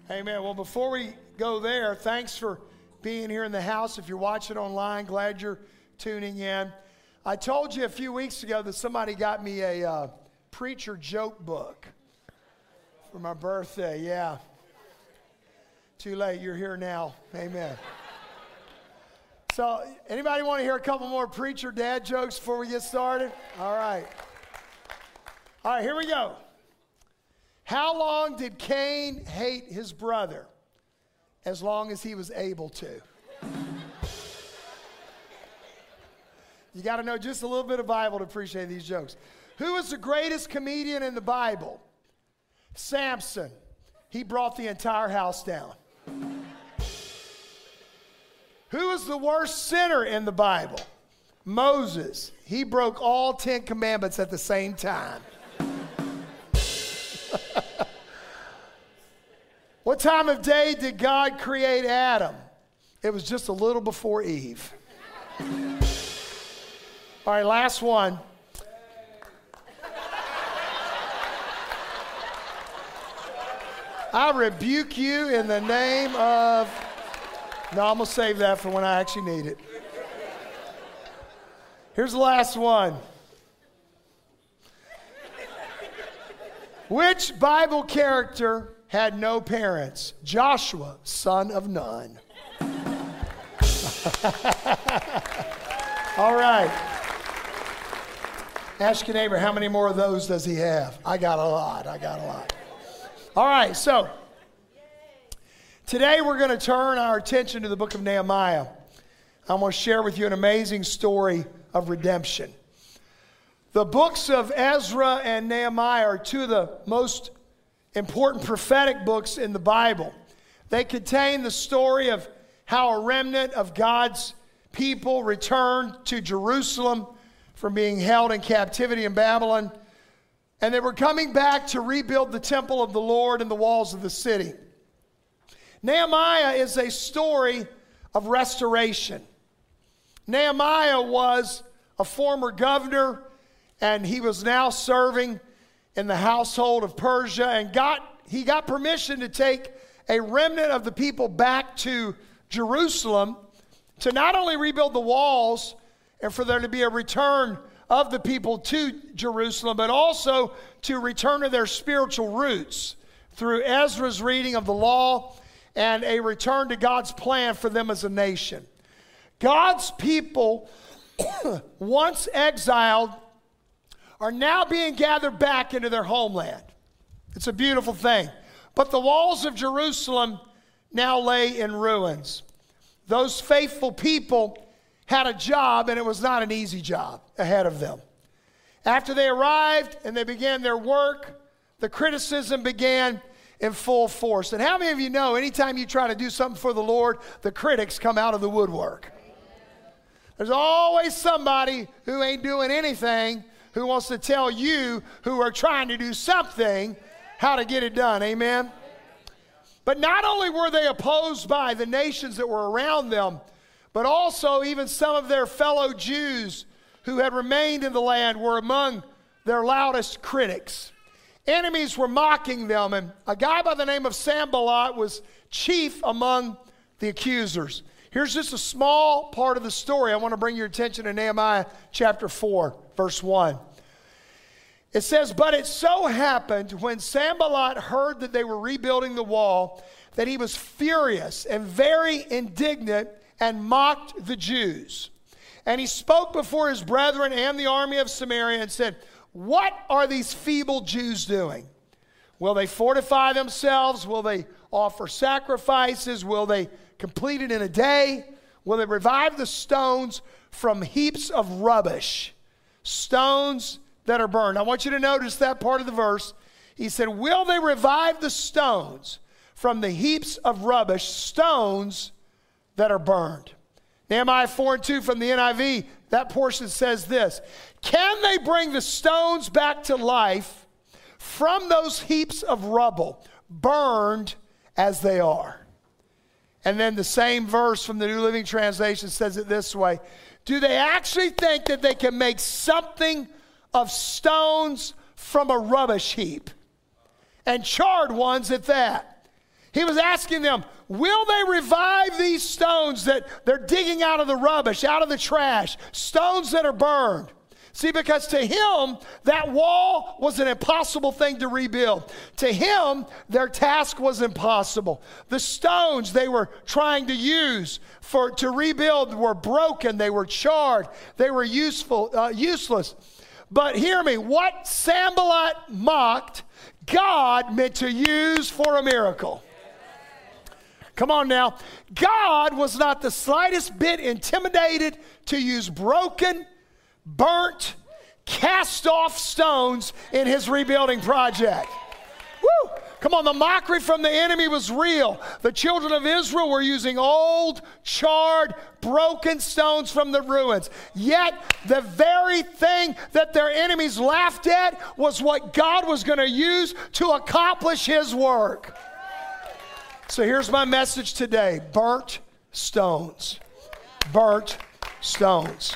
Amen. Well, before we go there, thanks for being here in the house. If you're watching online, glad you're tuning in. I told you a few weeks ago that somebody got me a preacher joke book for my birthday. Yeah. Too late. You're here now. Amen. So, anybody want to hear a couple more preacher dad jokes before we get started? All right. All right, here we go. How long did Cain hate his brother? As long as he was able to. You got to know just a little bit of Bible to appreciate these jokes. Who was the greatest comedian in the Bible? Samson. He brought the entire house down. Who was the worst sinner in the Bible? Moses. He broke all 10 commandments at the same time. What time of day did God create Adam? It was just a little before Eve. All right, last one. I rebuke you in the name of... No, I'm going to save that for when I actually need it. Here's the last one. Which Bible character had no parents? Joshua, son of Nun. All right. Ask your neighbor, how many more of those does he have? I got a lot. All right, so today we're going to turn our attention to the book of Nehemiah. I'm going to share with you an amazing story of redemption. The books of Ezra and Nehemiah are two of the most important prophetic books in the Bible. They contain the story of how a remnant of God's people returned to Jerusalem from being held in captivity in Babylon, and they were coming back to rebuild the temple of the Lord and the walls of the city. Nehemiah is a story of restoration. Nehemiah was a former governor, and he was now serving in the household of Persia, and he got permission to take a remnant of the people back to Jerusalem to not only rebuild the walls and for there to be a return of the people to Jerusalem, but also to return to their spiritual roots through Ezra's reading of the law and a return to God's plan for them as a nation. God's people, once exiled, are now being gathered back into their homeland. It's a beautiful thing. But the walls of Jerusalem now lay in ruins. Those faithful people had a job, and it was not an easy job ahead of them. After they arrived and they began their work, the criticism began in full force. And how many of you know anytime you try to do something for the Lord, the critics come out of the woodwork? There's always somebody who ain't doing anything who wants to tell you who are trying to do something how to get it done. Amen? But not only were they opposed by the nations that were around them, but also even some of their fellow Jews who had remained in the land were among their loudest critics. Enemies were mocking them, and a guy by the name of Sanballat was chief among the accusers. Here's just a small part of the story. I want to bring your attention to Nehemiah chapter 4, verse 1. It says, "But it so happened when Sanballat heard that they were rebuilding the wall, that he was furious and very indignant and mocked the Jews. And he spoke before his brethren and the army of Samaria and said, 'What are these feeble Jews doing? Will they fortify themselves? Will they offer sacrifices? Will they complete it in a day? Will they revive the stones from heaps of rubbish?'" Stones that are burned. I want you to notice that part of the verse. He said, "Will they revive the stones from the heaps of rubbish, stones that are burned?" Nehemiah 4:2 from the NIV, that portion says this: "Can they bring the stones back to life from those heaps of rubble, burned as they are?" And then the same verse from the New Living Translation says it this way: "Do they actually think that they can make something of stones from a rubbish heap, and charred ones at that?" He was asking them, will they revive these stones that they're digging out of the rubbish, out of the trash, stones that are burned? See, because to him, that wall was an impossible thing to rebuild. To him, their task was impossible. The stones they were trying to use to rebuild were broken. They were charred. They were useless. But hear me, what Sanballat mocked, God meant to use for a miracle. Come on now. God was not the slightest bit intimidated to use broken, burnt, cast-off stones in his rebuilding project. Woo! Come on, the mockery from the enemy was real. The children of Israel were using old, charred, broken stones from the ruins. Yet, the very thing that their enemies laughed at was what God was going to use to accomplish his work. So here's my message today. Burnt stones. Burnt stones.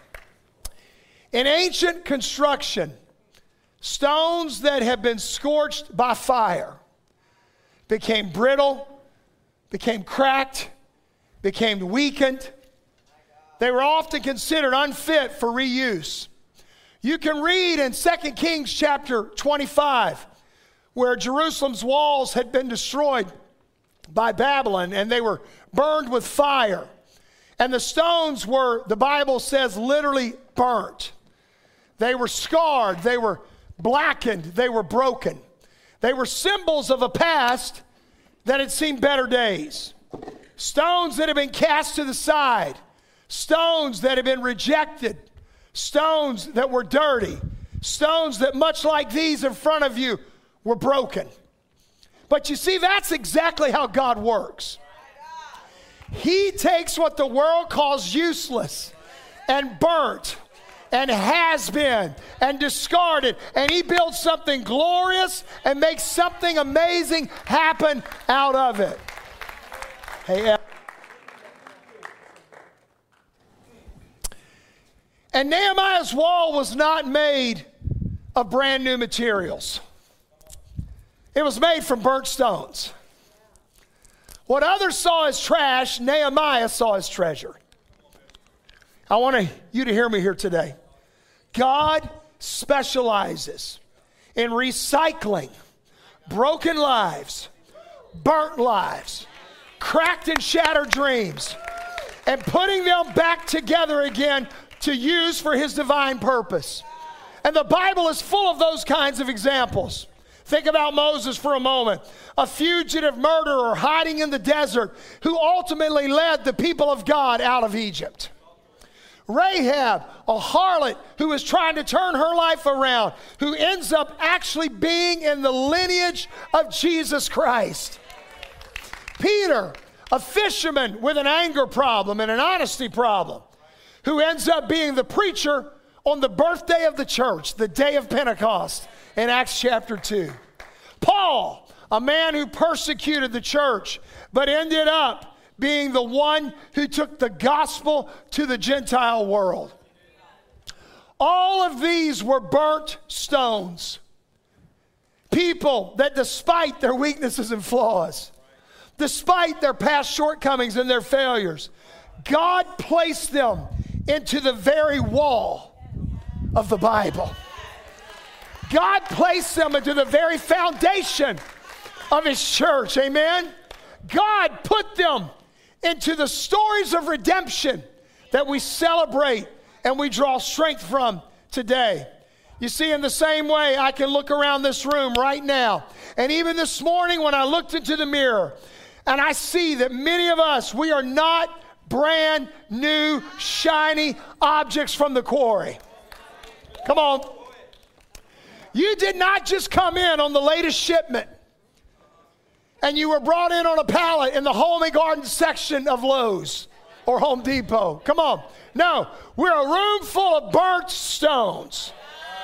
In ancient construction, stones that have been scorched by fire became brittle, became cracked, became weakened. They were often considered unfit for reuse. You can read in 2 Kings chapter 25, where Jerusalem's walls had been destroyed by Babylon, and they were burned with fire. And the stones were, the Bible says, literally burnt. They were scarred, they were blackened, they were broken. They were symbols of a past that had seen better days. Stones that had been cast to the side, stones that had been rejected, stones that were dirty, stones that, much like these in front of you, were broken. But you see, that's exactly how God works. He takes what the world calls useless and burnt and has been and discarded, and he builds something glorious and makes something amazing happen out of it. Hey, and Nehemiah's wall was not made of brand new materials. It was made from burnt stones. What others saw as trash, Nehemiah saw as treasure. I want you to hear me here today. God specializes in recycling broken lives, burnt lives, cracked and shattered dreams, and putting them back together again to use for his divine purpose. And the Bible is full of those kinds of examples. Think about Moses for a moment, a fugitive murderer hiding in the desert who ultimately led the people of God out of Egypt. Rahab, a harlot who was trying to turn her life around, who ends up actually being in the lineage of Jesus Christ. Peter, a fisherman with an anger problem and an honesty problem, who ends up being the preacher on the birthday of the church, the day of Pentecost, in Acts chapter 2. Paul, a man who persecuted the church, but ended up being the one who took the gospel to the Gentile world. All of these were burnt stones. People that, despite their weaknesses and flaws, despite their past shortcomings and their failures, God placed them into the very wall of the Bible. God placed them into the very foundation of his church. Amen? God put them into the stories of redemption that we celebrate and we draw strength from today. You see, in the same way, I can look around this room right now, and even this morning when I looked into the mirror, and I see that many of us, we are not brand new, shiny objects from the quarry. Come on. You did not just come in on the latest shipment and you were brought in on a pallet in the Home and Garden section of Lowe's or Home Depot. Come on. No, we're a room full of burnt stones.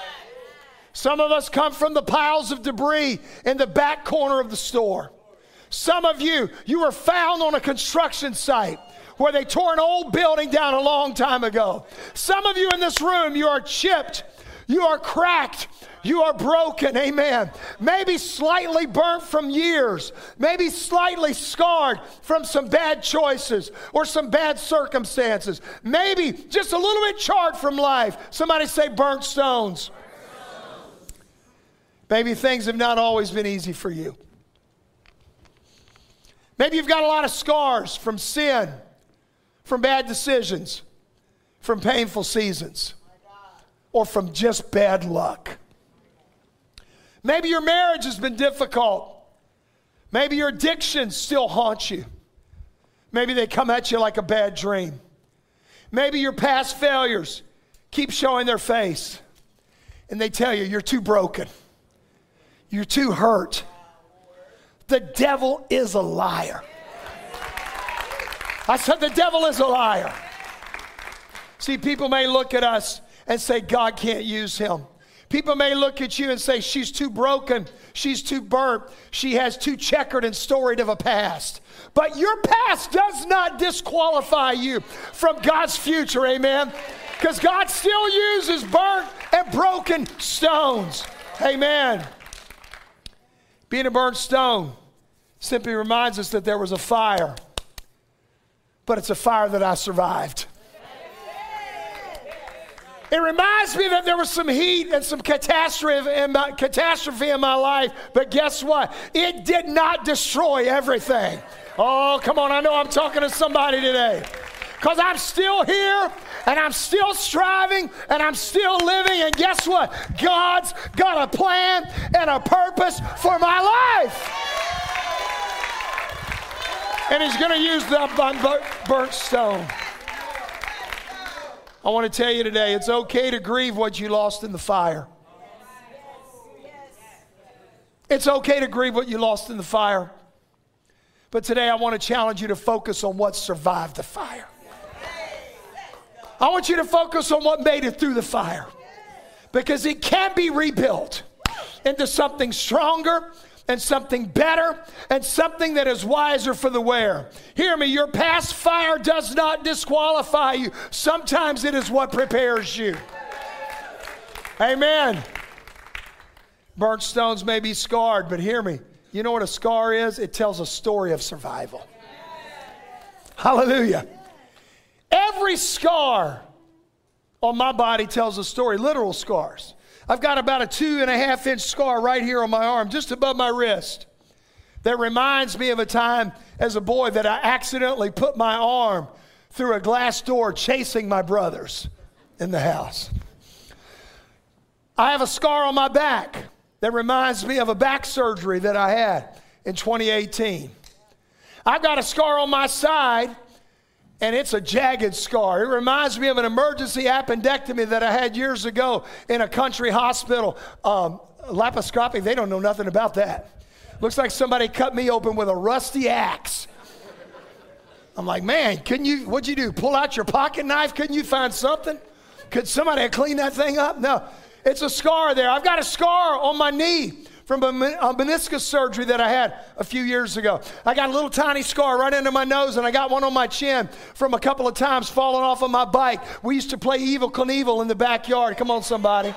Some of us come from the piles of debris in the back corner of the store. Some of you were found on a construction site where they tore an old building down a long time ago. Some of you in this room, you are chipped. You are cracked. You are broken. Amen. Maybe slightly burnt from years. Maybe slightly scarred from some bad choices or some bad circumstances. Maybe just a little bit charred from life. Somebody say burnt stones. Maybe things have not always been easy for you. Maybe you've got a lot of scars from sin, from bad decisions, from painful seasons, or from just bad luck. Maybe your marriage has been difficult. Maybe your addictions still haunt you. Maybe they come at you like a bad dream. Maybe your past failures keep showing their face, and they tell you you're too broken. You're too hurt. The devil is a liar. I said the devil is a liar. See, people may look at us and say God can't use him. People may look at you and say she's too broken, she's too burnt, she has too checkered and storied of a past. But your past does not disqualify you from God's future, amen? Because God still uses burnt and broken stones, amen. Being a burnt stone simply reminds us that there was a fire, but it's a fire that I survived. It reminds me that there was some heat and some catastrophe in my life, but guess what? It did not destroy everything. Oh, come on, I know I'm talking to somebody today. Because I'm still here, and I'm still striving, and I'm still living, and guess what? God's got a plan and a purpose for my life. And he's going to use the burnt stone. I want to tell you today, it's okay to grieve what you lost in the fire. It's okay to grieve what you lost in the fire. But today I want to challenge you to focus on what survived the fire. I want you to focus on what made it through the fire, because it can be rebuilt into something stronger and something better and something that is wiser for the wearer. Hear me, your past fire does not disqualify you. Sometimes it is what prepares you. Amen. Burnt stones may be scarred, but hear me. You know what a scar is? It tells a story of survival. Hallelujah. Every scar on my body tells a story, literal scars. I've got about a 2.5-inch scar right here on my arm, just above my wrist, that reminds me of a time as a boy that I accidentally put my arm through a glass door chasing my brothers in the house. I have a scar on my back that reminds me of a back surgery that I had in 2018. I've got a scar on my side, and it's a jagged scar. It reminds me of an emergency appendectomy that I had years ago in a country hospital. Laparoscopy, they don't know nothing about that. Looks like somebody cut me open with a rusty axe. I'm like, man, what'd you do? Pull out your pocket knife? Couldn't you find something? Could somebody have cleaned that thing up? No, it's a scar there. I've got a scar on my knee from a meniscus surgery that I had a few years ago. I got a little tiny scar right under my nose, and I got one on my chin from a couple of times falling off of my bike. We used to play Evel Knievel in the backyard. Come on, somebody.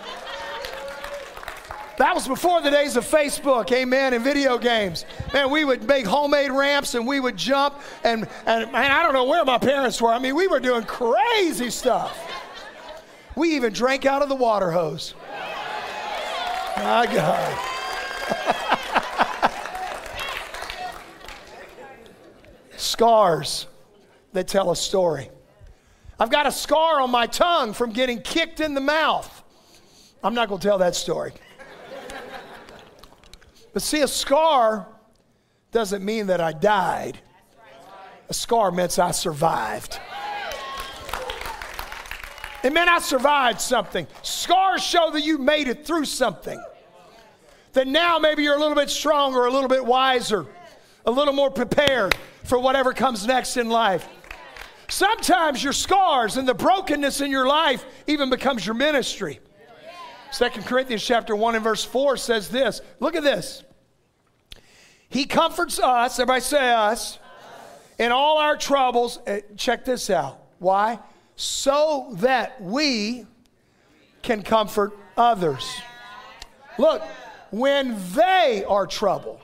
That was before the days of Facebook, amen, and video games. Man, we would make homemade ramps, and we would jump, and man, I don't know where my parents were. I mean, we were doing crazy stuff. We even drank out of the water hose. My God. Scars that tell a story. I've got a scar on my tongue from getting kicked in the mouth. I'm not going to tell that story. But see, a scar doesn't mean that I died. A scar means I survived. It meant I survived something. Scars show that you made it through something. That now maybe you're a little bit stronger, a little bit wiser, a little more prepared for whatever comes next in life. Sometimes your scars and the brokenness in your life even becomes your ministry. 2 Corinthians chapter 1 and verse 4 says this. Look at this. He comforts us, everybody say us, in all our troubles. Check this out. Why? So that we can comfort others. Look, when they are troubled,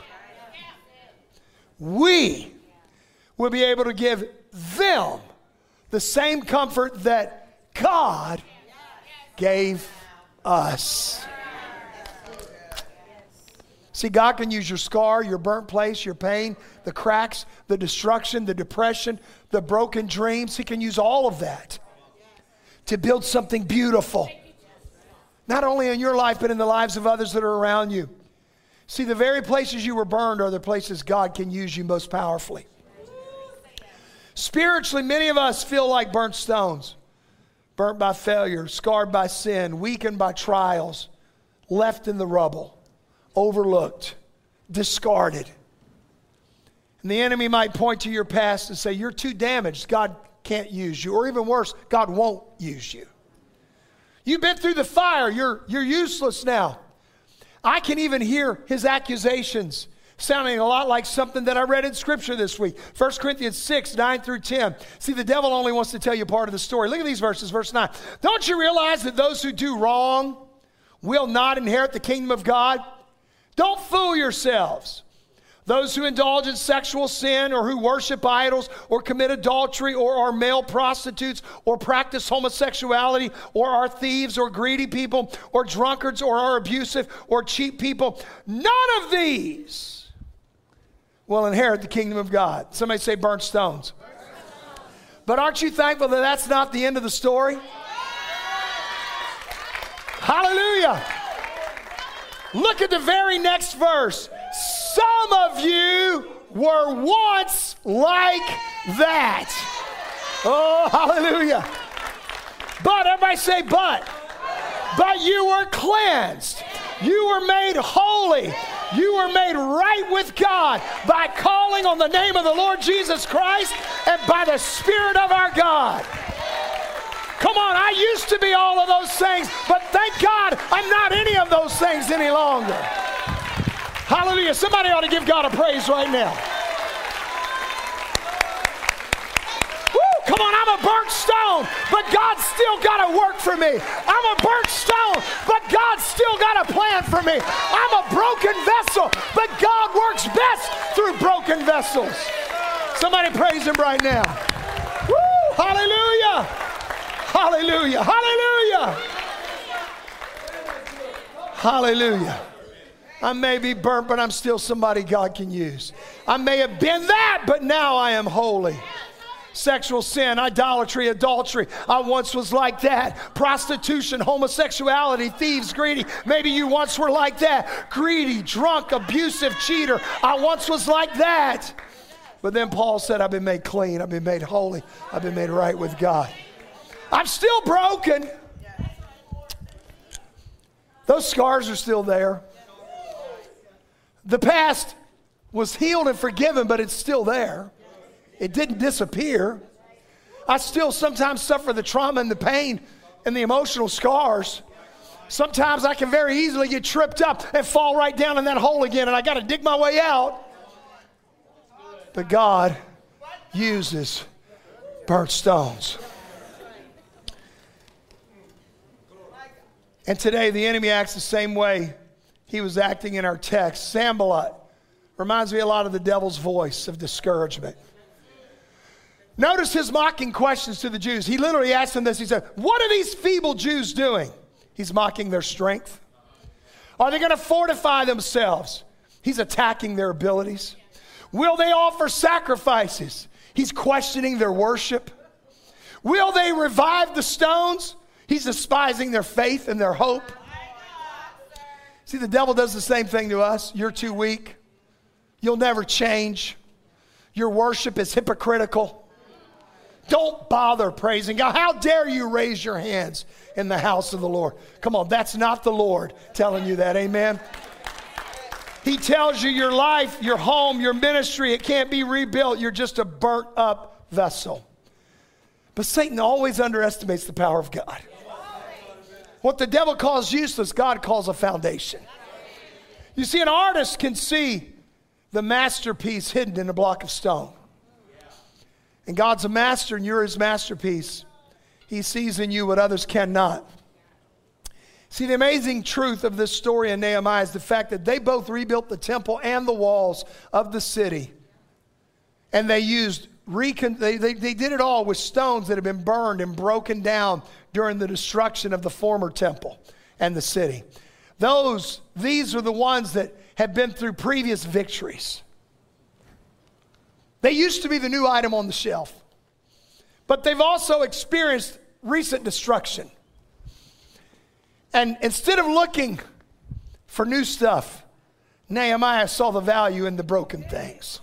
we will be able to give them the same comfort that God gave us. See, God can use your scar, your burnt place, your pain, the cracks, the destruction, the depression, the broken dreams. He can use all of that to build something beautiful. Not only in your life, but in the lives of others that are around you. See, the very places you were burned are the places God can use you most powerfully. Spiritually, many of us feel like burnt stones. Burnt by failure, scarred by sin, weakened by trials, left in the rubble, overlooked, discarded. And the enemy might point to your past and say, you're too damaged. God can't use you. Or even worse, God won't use you. You've been through the fire. You're useless now. I can even hear his accusations sounding a lot like something that I read in Scripture this week. 1 Corinthians 6, 9 through 10. See, the devil only wants to tell you part of the story. Look at these verses, verse 9. Don't you realize that those who do wrong will not inherit the kingdom of God? Don't fool yourselves. Those who indulge in sexual sin or who worship idols or commit adultery or are male prostitutes or practice homosexuality or are thieves or greedy people or drunkards or are abusive or cheat people, none of these will inherit the kingdom of God. Somebody say burnt stones. But aren't you thankful that that's not the end of the story? Hallelujah. Look at the very next verse. Some of you were once like that. Oh, hallelujah. But, everybody say but. But you were cleansed. You were made holy. You were made right with God by calling on the name of the Lord Jesus Christ and by the Spirit of our God. Come on, I used to be all of those things, but thank God I'm not any of those things any longer. Hallelujah. Somebody ought to give God a praise right now. Woo, come on, I'm a burnt stone, but God's still got to work for me. I'm a burnt stone, but God's still got a plan for me. I'm a broken vessel, but God works best through broken vessels. Somebody praise him right now. Woo, hallelujah. Hallelujah. Hallelujah. Hallelujah. I may be burnt, but I'm still somebody God can use. I may have been that, but now I am holy. Sexual sin, idolatry, adultery. I once was like that. Prostitution, homosexuality, thieves, greedy. Maybe you once were like that. Greedy, drunk, abusive, cheater. I once was like that. But then Paul said, I've been made clean. I've been made holy. I've been made right with God. I'm still broken. Those scars are still there. The past was healed and forgiven, but it's still there. It didn't disappear. I still sometimes suffer the trauma and the pain and the emotional scars. Sometimes I can very easily get tripped up and fall right down in that hole again, and I got to dig my way out. But God uses burnt stones. And today the enemy acts the same way he was acting in our text. Sanballat reminds me a lot of the devil's voice of discouragement. Notice his mocking questions to the Jews. He literally asked them this. He said, what are these feeble Jews doing? He's mocking their strength. Are they going to fortify themselves? He's attacking their abilities. Will they offer sacrifices? He's questioning their worship. Will they revive the stones? He's despising their faith and their hope. See, the devil does the same thing to us. You're too weak. You'll never change. Your worship is hypocritical. Don't bother praising God. How dare you raise your hands in the house of the Lord? Come on, that's not the Lord telling you that. Amen. He tells you your life, your home, your ministry, it can't be rebuilt. You're just a burnt up vessel. But Satan always underestimates the power of God. What the devil calls useless, God calls a foundation. You see, an artist can see the masterpiece hidden in a block of stone. And God's a master and you're his masterpiece. He sees in you what others cannot. See, the amazing truth of this story in Nehemiah is the fact that they both rebuilt the temple and the walls of the city. And they used, they did it all with stones that had been burned and broken down during the destruction of the former temple and the city. These are the ones that have been through previous victories. They used to be the new item on the shelf. But they've also experienced recent destruction. And instead of looking for new stuff, Nehemiah saw the value in the broken things.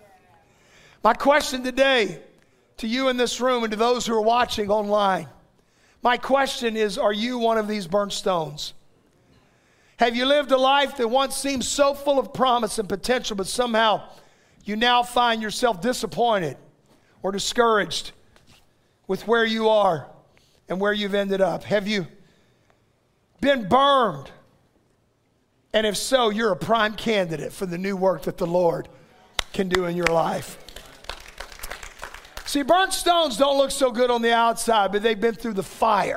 My question today to you in this room and to those who are watching online, my question is, are you one of these burnt stones? Have you lived a life that once seemed so full of promise and potential, but somehow you now find yourself disappointed or discouraged with where you are and where you've ended up? Have you been burned? And if so, you're a prime candidate for the new work that the Lord can do in your life. See, burnt stones don't look so good on the outside, but they've been through the fire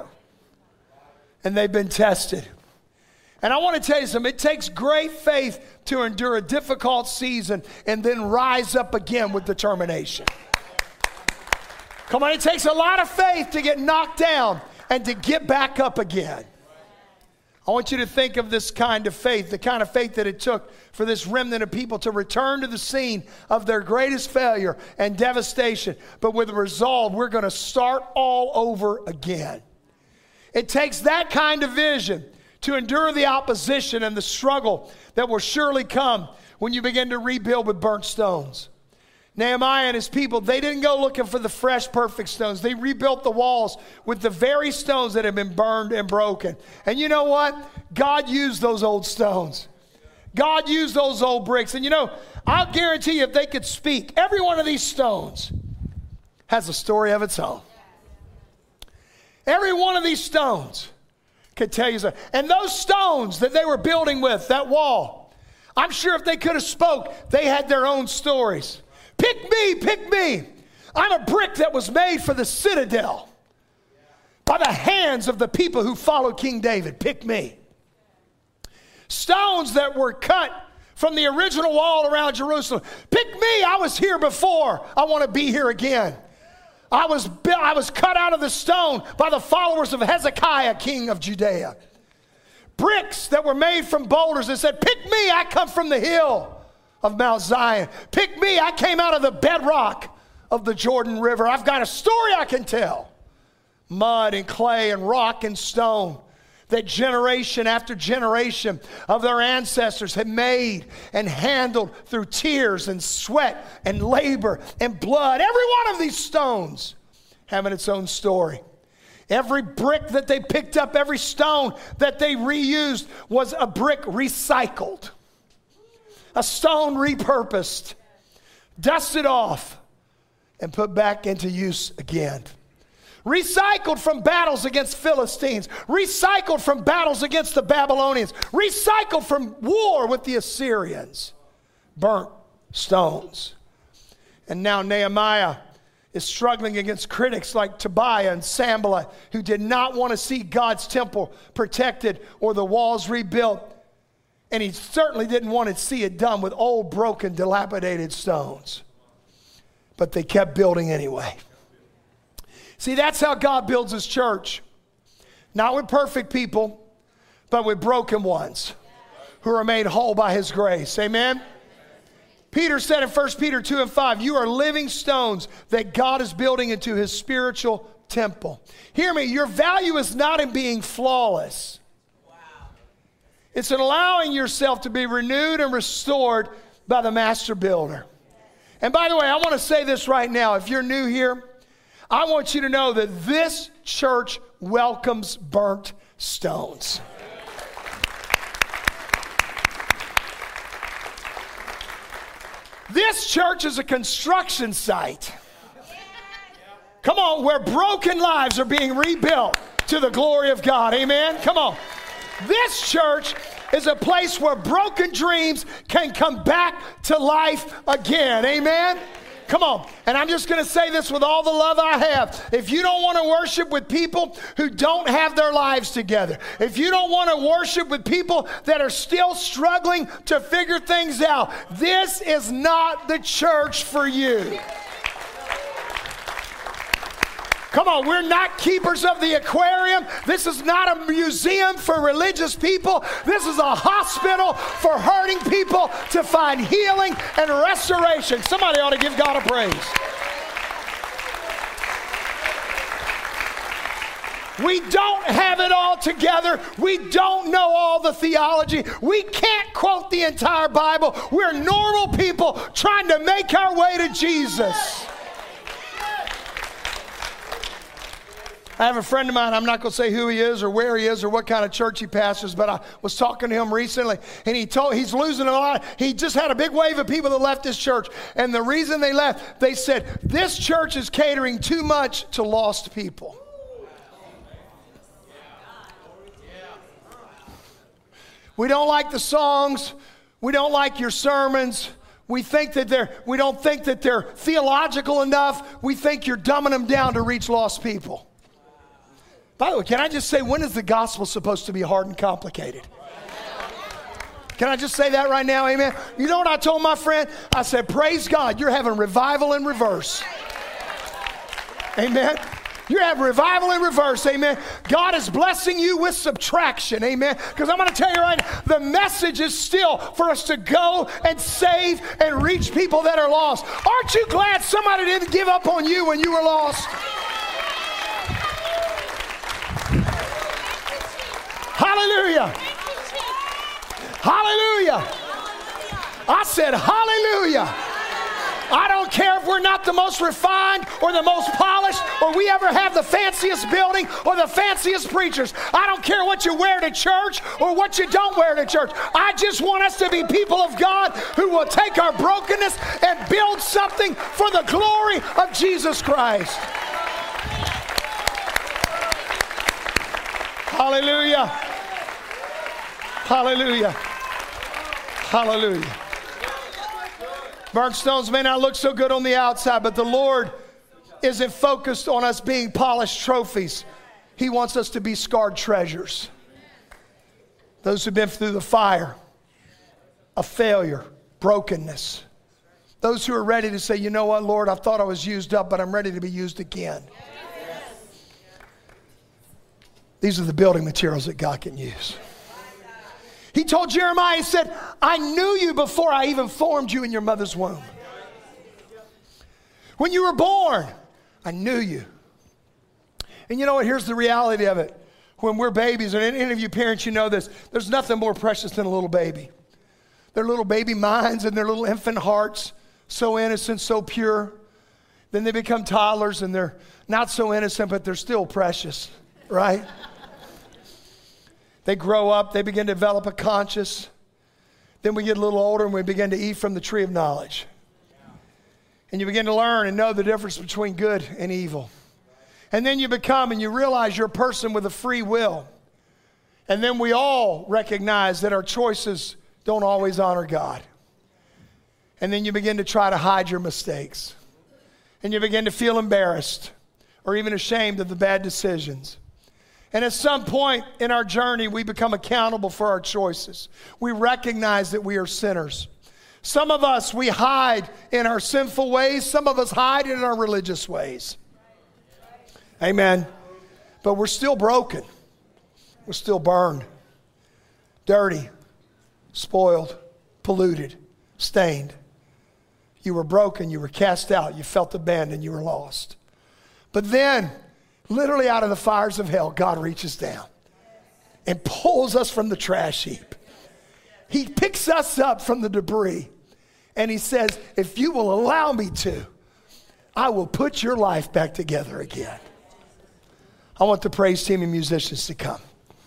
and they've been tested. And I want to tell you something, it takes great faith to endure a difficult season and then rise up again with determination. Come on, it takes a lot of faith to get knocked down and to get back up again. I want you to think of this kind of faith, the kind of faith that it took for this remnant of people to return to the scene of their greatest failure and devastation, but with a resolve, we're going to start all over again. It takes that kind of vision to endure the opposition and the struggle that will surely come when you begin to rebuild with burnt stones. Nehemiah and his people, they didn't go looking for the fresh, perfect stones. They rebuilt the walls with the very stones that had been burned and broken. And you know what? God used those old stones. God used those old bricks. And you know, I'll guarantee you if they could speak, every one of these stones has a story of its own. Every one of these stones could tell you something. And those stones that they were building with, that wall, I'm sure if they could have spoke, they had their own stories. Pick me, pick me. I'm a brick that was made for the citadel by the hands of the people who followed King David. Pick me. Stones that were cut from the original wall around Jerusalem. Pick me. I was here before. I want to be here again. I was cut out of the stone by the followers of Hezekiah, king of Judea. Bricks that were made from boulders that said, pick me. I come from the hill of Mount Zion. Pick me, I came out of the bedrock of the Jordan River. I've got a story I can tell. Mud and clay and rock and stone that generation after generation of their ancestors had made and handled through tears and sweat and labor and blood. Every one of these stones having its own story. Every brick that they picked up, every stone that they reused was a brick recycled. A stone repurposed, dusted off, and put back into use again. Recycled from battles against Philistines, recycled from battles against the Babylonians, recycled from war with the Assyrians. Burnt stones. And now Nehemiah is struggling against critics like Tobiah and Sanballat, who did not want to see God's temple protected or the walls rebuilt. And he certainly didn't want to see it done with old, broken, dilapidated stones. But they kept building anyway. See, that's how God builds his church. Not with perfect people, but with broken ones who are made whole by his grace. Amen? Peter said in 1 Peter 2 and 5, you are living stones that God is building into his spiritual temple. Hear me, your value is not in being flawless. It's in allowing yourself to be renewed and restored by the master builder. And by the way, I want to say this right now. If you're new here, I want you to know that this church welcomes burnt stones. This church is a construction site. Come on, where broken lives are being rebuilt to the glory of God. Amen? Come on. This church is a place where broken dreams can come back to life again. Amen? Come on. And I'm just going to say this with all the love I have. If you don't want to worship with people who don't have their lives together, if you don't want to worship with people that are still struggling to figure things out, this is not the church for you. Come on, we're not keepers of the aquarium. This is not a museum for religious people. This is a hospital for hurting people to find healing and restoration. Somebody ought to give God a praise. We don't have it all together. We don't know all the theology. We can't quote the entire Bible. We're normal people trying to make our way to Jesus. I have a friend of mine, I'm not going to say who he is or where he is or what kind of church he pastors, but I was talking to him recently, and he's losing a lot. He just had a big wave of people that left his church, and the reason they left, they said, this church is catering too much to lost people. We don't like the songs. We don't like your sermons. We don't think that they're theological enough. We think you're dumbing them down to reach lost people. By the way, can I just say, when is the gospel supposed to be hard and complicated? Can I just say that right now? Amen. You know what I told my friend? I said, praise God, you're having revival in reverse. Amen. You're having revival in reverse. Amen. God is blessing you with subtraction. Amen. Because I'm going to tell you right now, the message is still for us to go and save and reach people that are lost. Aren't you glad somebody didn't give up on you when you were lost? Hallelujah. Hallelujah. I said hallelujah. I don't care if we're not the most refined or the most polished or we ever have the fanciest building or the fanciest preachers. I don't care what you wear to church or what you don't wear to church. I just want us to be people of God who will take our brokenness and build something for the glory of Jesus Christ. Hallelujah. Hallelujah. Hallelujah. Burnt stones may not look so good on the outside, but the Lord isn't focused on us being polished trophies. He wants us to be scarred treasures. Those who've been through the fire of failure, brokenness. Those who are ready to say, you know what, Lord, I thought I was used up, but I'm ready to be used again. These are the building materials that God can use. He told Jeremiah, he said, I knew you before I even formed you in your mother's womb. When you were born, I knew you. And you know what? Here's the reality of it. When we're babies, and any of you parents, you know this, there's nothing more precious than a little baby. Their little baby minds and their little infant hearts, so innocent, so pure. Then they become toddlers and they're not so innocent, but they're still precious, right? They grow up, they begin to develop a conscience. Then we get a little older and we begin to eat from the tree of knowledge. And you begin to learn and know the difference between good and evil. And then you become and you realize you're a person with a free will. And then we all recognize that our choices don't always honor God. And then you begin to try to hide your mistakes. And you begin to feel embarrassed or even ashamed of the bad decisions. And at some point in our journey, we become accountable for our choices. We recognize that we are sinners. Some of us, we hide in our sinful ways. Some of us hide in our religious ways. Amen. But we're still broken. We're still burned, dirty, spoiled, polluted, stained. You were broken. You were cast out. You felt abandoned. You were lost. But then, literally out of the fires of hell, God reaches down and pulls us from the trash heap. He picks us up from the debris and he says, if you will allow me to, I will put your life back together again. I want the praise team and musicians to come.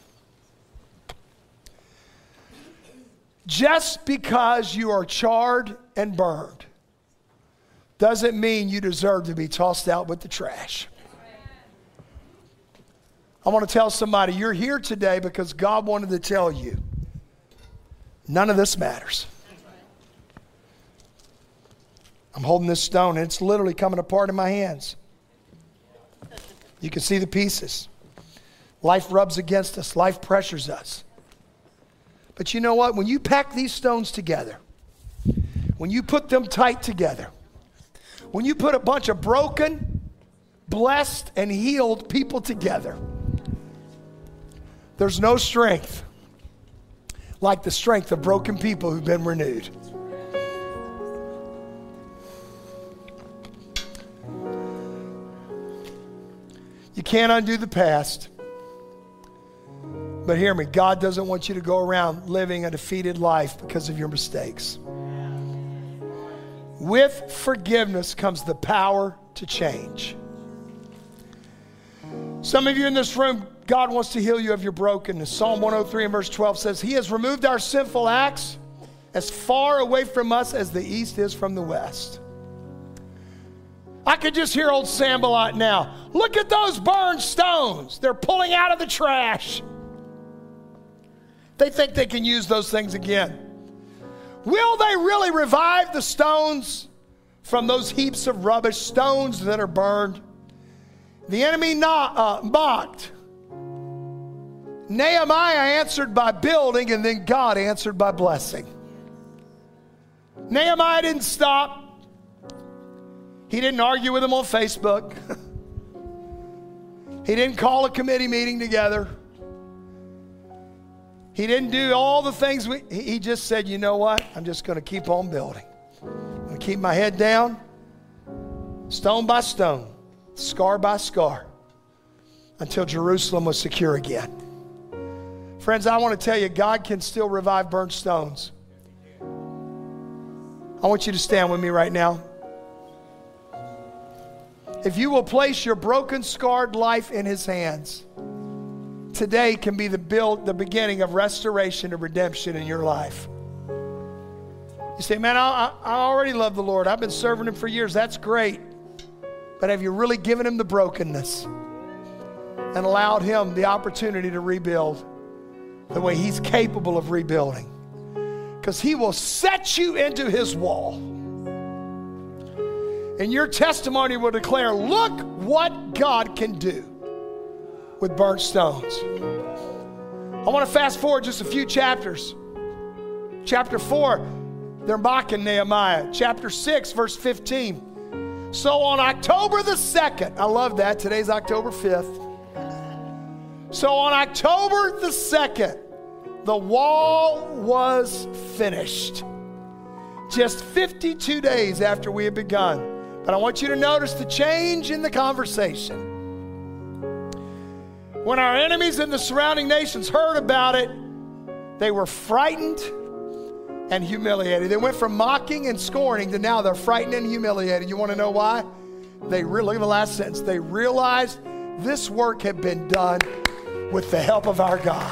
Just because you are charred and burned doesn't mean you deserve to be tossed out with the trash. I want to tell somebody, you're here today because God wanted to tell you, none of this matters. I'm holding this stone, and it's literally coming apart in my hands. You can see the pieces. Life rubs against us. Life pressures us. But you know what? When you pack these stones together, when you put them tight together, when you put a bunch of broken, blessed, and healed people together, there's no strength like the strength of broken people who've been renewed. You can't undo the past. But hear me, God doesn't want you to go around living a defeated life because of your mistakes. With forgiveness comes the power to change. Some of you in this room, God wants to heal you of your brokenness. Psalm 103 and verse 12 says, He has removed our sinful acts as far away from us as the east is from the west. I could just hear old Sambalot now. Look at those burned stones. They're pulling out of the trash. They think they can use those things again. Will they really revive the stones from those heaps of rubbish, stones that are burned? The enemy mocked. Nehemiah answered by building, and then God answered by blessing. Nehemiah didn't stop. He didn't argue with him on Facebook. He didn't call a committee meeting together. He didn't do all the things he just said, you know what? I'm just going to keep on building. I'm going to keep my head down, stone by stone, scar by scar, until Jerusalem was secure again. Friends, I want to tell you, God can still revive burnt stones. I want you to stand with me right now. If you will place your broken, scarred life in His hands, today can be the beginning of restoration and redemption in your life. You say, man, I already love the Lord. I've been serving Him for years. That's great. But have you really given Him the brokenness and allowed Him the opportunity to rebuild the way He's capable of rebuilding? Because He will set you into His wall. And your testimony will declare, look what God can do with burnt stones. I want to fast forward just a few chapters. Chapter 4, they're mocking Nehemiah. Chapter 6, verse 15. So on October the 2nd, I love that. Today's October 5th. So on October the 2nd, the wall was finished. Just 52 days after we had begun. But I want you to notice the change in the conversation. When our enemies in the surrounding nations heard about it, they were frightened and humiliated. They went from mocking and scorning to now they're frightened and humiliated. You want to know why? Look at the last sentence. They realized this work had been done with the help of our God.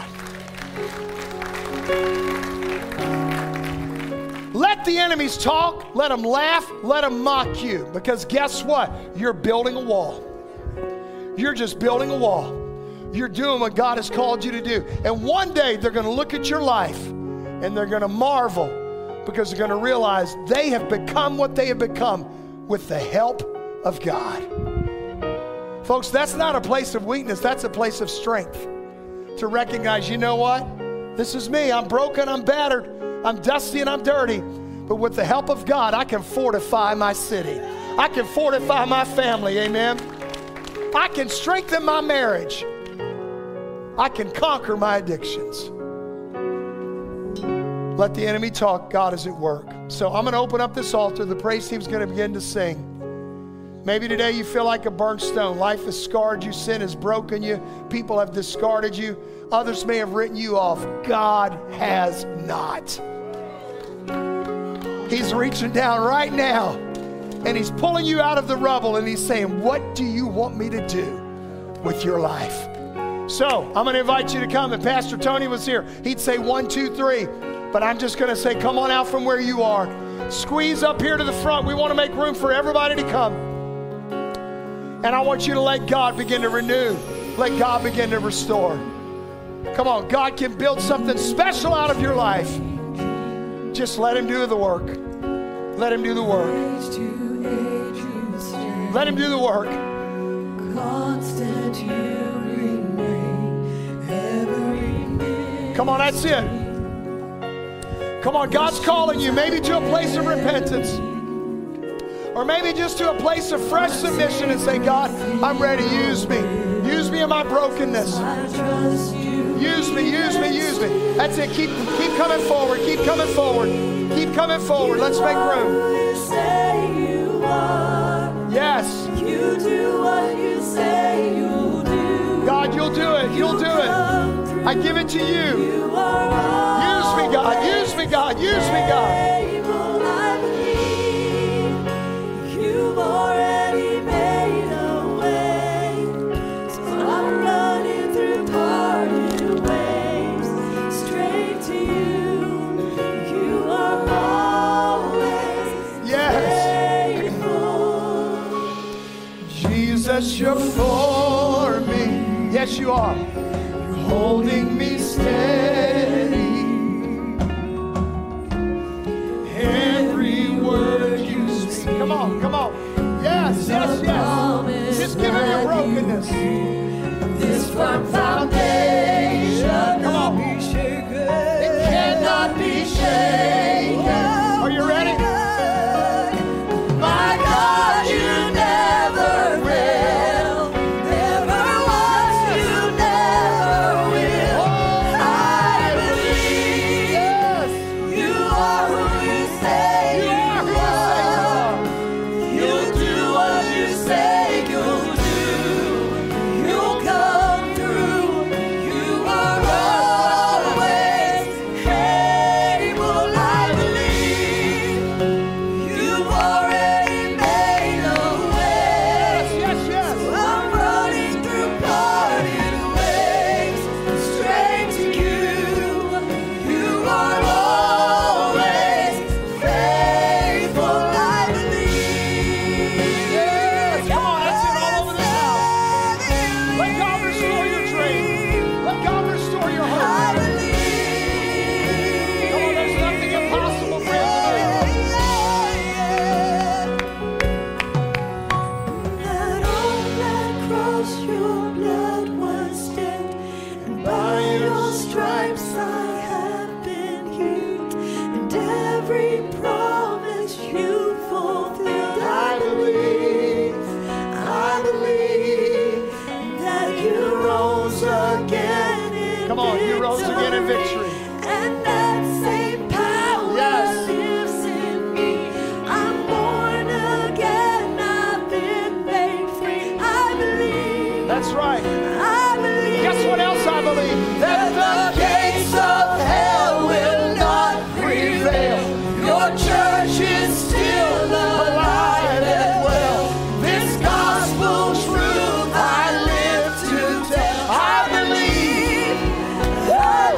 Let the enemies talk, let them laugh, let them mock you. Because guess what? You're building a wall. You're just building a wall. You're doing what God has called you to do. And one day they're going to look at your life and they're going to marvel because they're going to realize they have become what they have become with the help of God. Folks, that's not a place of weakness. That's a place of strength. To recognize, you know what? This is me. I'm broken. I'm battered. I'm dusty and I'm dirty, but with the help of God, I can fortify my city. I can fortify my family, amen? I can strengthen my marriage. I can conquer my addictions. Let the enemy talk. God is at work. So I'm going to open up this altar. The praise team's going to begin to sing. Maybe today you feel like a burnt stone. Life has scarred you. Sin has broken you. People have discarded you. Others may have written you off. God has not. He's reaching down right now and He's pulling you out of the rubble and He's saying, what do you want me to do with your life? So I'm going to invite you to come. If Pastor Tony was here, he'd say 1, 2, 3. But I'm just going to say, come on out from where you are. Squeeze up here to the front. We want to make room for everybody to come. And I want you to let God begin to renew. Let God begin to restore. Come on, God can build something special out of your life. Just let Him do the work. Let him do the work. Let him do the work. Come on, that's it. Come on, God's calling you maybe to a place of repentance. Or maybe just to a place of fresh submission and say, God, I'm ready. Use me. Use me in my brokenness. Use me, use me, use me. That's it. Keep coming forward. Keep coming forward. Keep coming forward. Let's make room. Yes. You do what you say you'll do. God, you'll do it. You'll do it. I give it to you. Use me, God. Use me, God. Use me, God. You've already made a way. So I'm running through parted waves straight to you. You are always faithful. Jesus, you're for me. Yes, you are. You're holding me steady. Every word you speak. Come on, come on. Yes, yes, yes. Just give him your brokenness. This firm foundation. Come on. It cannot be shaken. Are you ready? My God, you never fail. Never was, you never will. I believe. Yes. You are who you say you are. You'll do what you say you'll do. You'll come through. You are always able, I believe. You've already made a way. Yes, yes, yes. I'm running through parted waves straight to you. You are always faithful, I believe. Yes, come on, that's it all over this house. Let God restore your dream. Let God restore your hope. Come on, there's nothing impossible for him to do. That on that cross your blood was shed, and by your stripes I have been healed, and every promise you fulfilled. I believe that you rose again in victory. Come on, you rose again in victory. And that same power lives in me. I'm born again, I've been made free. I believe. That's right. I believe. Guess what else I believe? That the gates of hell will not prevail. Your church is still alive and well. This gospel truth I live to tell. I believe that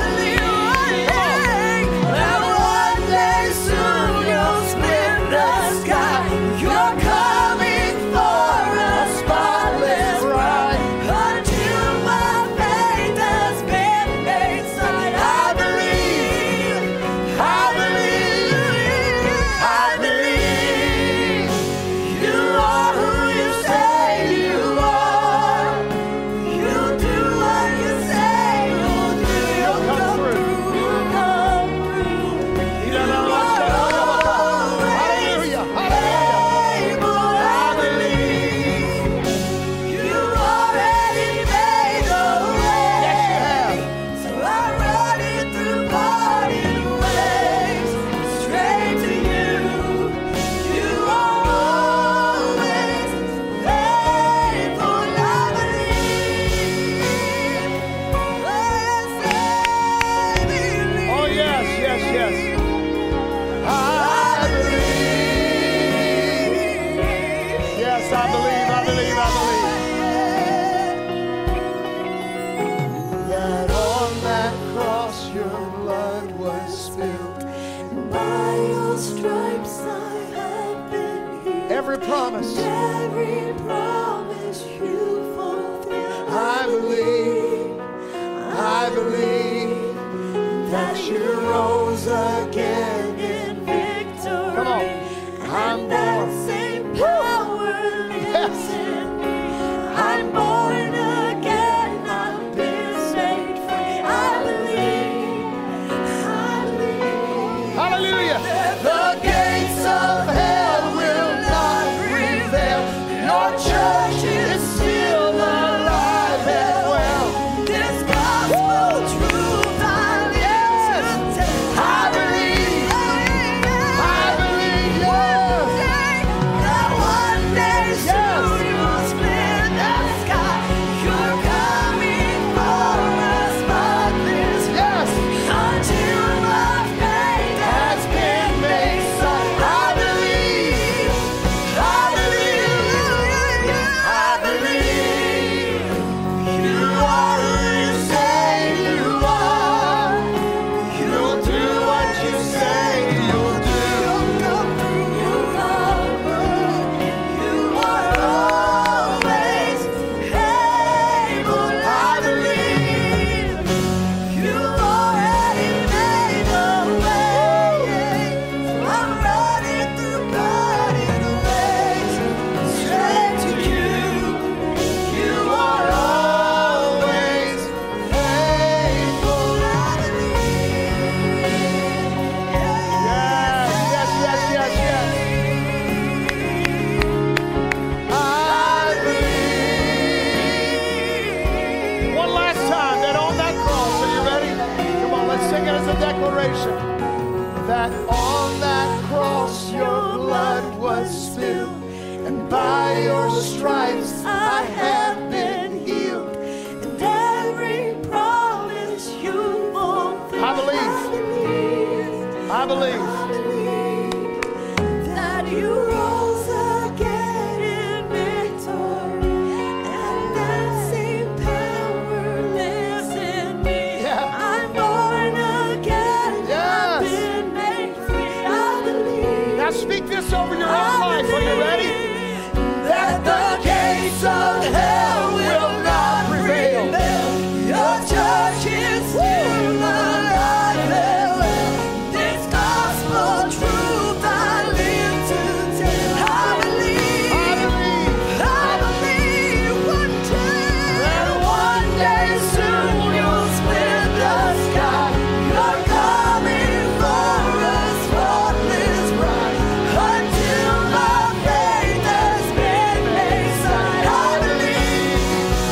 one day soon you'll split the sky. You're coming for a spotless bride. Until my faith has been made sight. I believe. You are who you say you are. You do what you say you'll do. You'll come through. You'll come through. Hallelujah. Hallelujah. I believe. You've already made a way. Yes, you have. So I'm running through parted waves straight to you. You are always faithful, I believe. Oh, yes, yes, yes. I believe. Yes, I believe, I believe, I believe. That on that cross your blood was spilled. And by your stripes I have been healed. Every promise. Every promise you fulfilled. I believe that you rose again in victory. Come on. That on that cross your blood was spilled, and by your stripes I have been healed, and every promise you fulfilled. I believe that you rose again in victory, and that same power lives in me. Yeah. I'm born again. Yes. I've been made free. I believe. Now speak this over your own life. Are you ready? That the gates of hell will not prevail. Your church is still alive. This gospel truth I live to tell. I believe one day, that one day soon you'll split the sky. You're coming for us, spotless bride. Until my faith has been made sight. I believe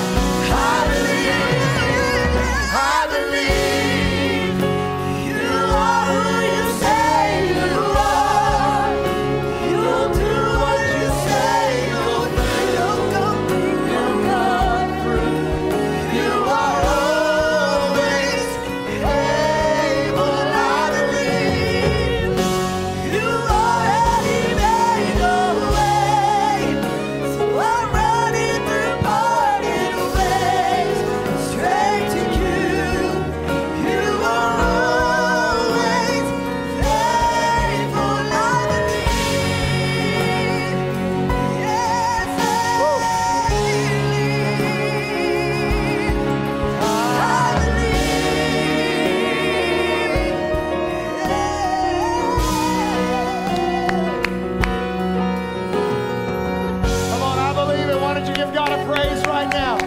you are who you say you are. You'll do what you say you'll do. You'll come through. You are always able. I believe you already made a way. So I'm running through parted ways, straight to you. You are always faithful. I believe. Yes, Come on, I believe it. Why don't you give God a praise right now?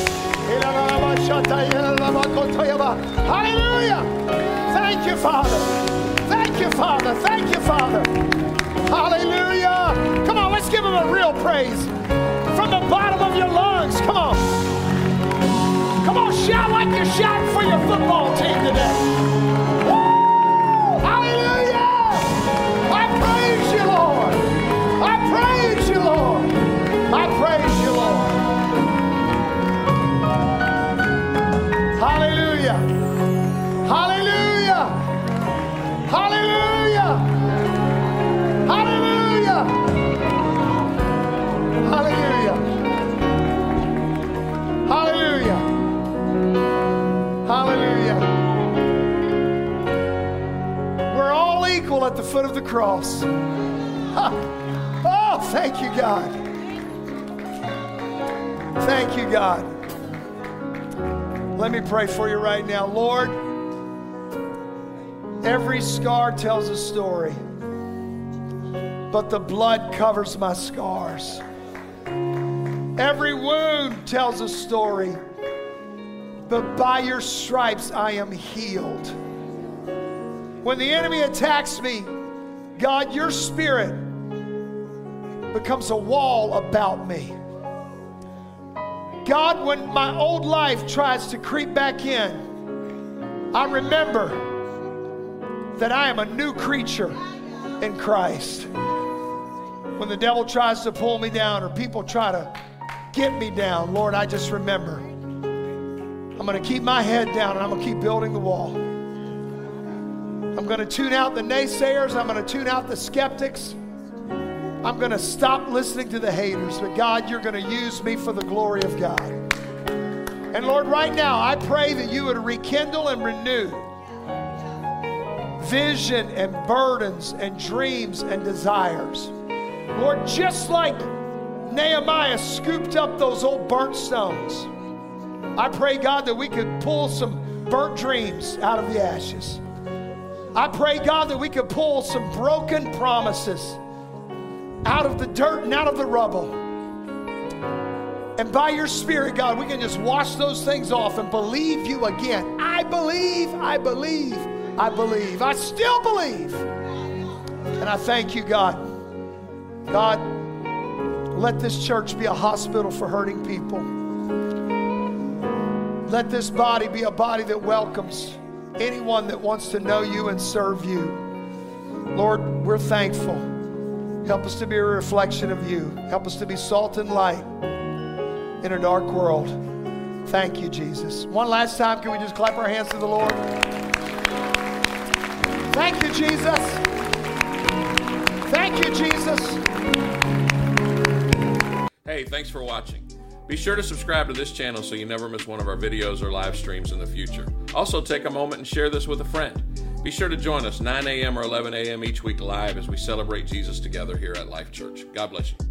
Hallelujah! Thank you, Father. Thank you, Father. Thank you, Father. Hallelujah! Come on, let's give him a real praise from the bottom of your lungs. Come on. Come on, shout like you're shouting for your football team today. Woo! Hallelujah! I praise you, Lord. I praise you, Lord. I praise you, Lord. Hallelujah. Hallelujah. Hallelujah. Hallelujah. Hallelujah. Hallelujah. Hallelujah. We're all equal at the foot of the cross. Oh, thank you, God. Thank you, God. Let me pray for you right now. Lord, every scar tells a story. but the blood covers my scars. Every wound tells a story, but by your stripes I am healed. When the enemy attacks me, God, your Spirit becomes a wall about me. God, when my old life tries to creep back in, I remember that I am a new creature in Christ. When the devil tries to pull me down or people try to get me down, Lord, I just remember I'm going to keep my head down and I'm going to keep building the wall. I'm going to tune out the naysayers. I'm going to tune out the skeptics. I'm going to stop listening to the haters. But God, you're going to use me for the glory of God. And Lord, right now, I pray that you would rekindle and renew vision and burdens and dreams and desires. Lord, just like Nehemiah scooped up those old burnt stones, I pray, God, that we could pull some burnt dreams out of the ashes. I pray, God, that we could pull some broken promises out of the dirt and out of the rubble. And by your Spirit, God, we can just wash those things off and believe you again. I believe, I believe, I believe. I still believe. And I thank you, God. God, let this church be a hospital for hurting people. Let this body be a body that welcomes anyone that wants to know you and serve you. Lord, we're thankful. Help us to be a reflection of you. Help us to be salt and light in a dark world. Thank you, Jesus. One last time, can we just clap our hands to the Lord? Thank you, Jesus. Thank you, Jesus. Hey, thanks for watching. Be sure to subscribe to this channel so you never miss one of our videos or live streams in the future. Also, take a moment and share this with a friend. Be sure to join us 9 a.m. or 11 a.m. each week live as we celebrate Jesus together here at Life Church. God bless you.